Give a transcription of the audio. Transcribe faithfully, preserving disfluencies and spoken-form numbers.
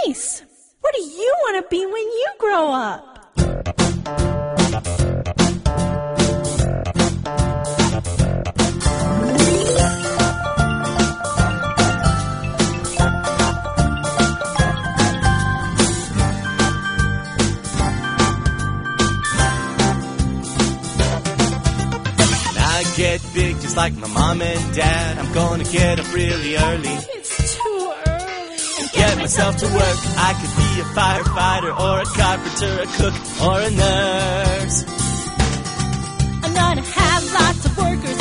nice. What do you want to be when you grow up? Get big just like my mom and dad. I'm gonna get up really early. It's too early. And get myself to work. I could be a firefighter or a carpenter, a cook or a nurse. I'm gonna have lots of workers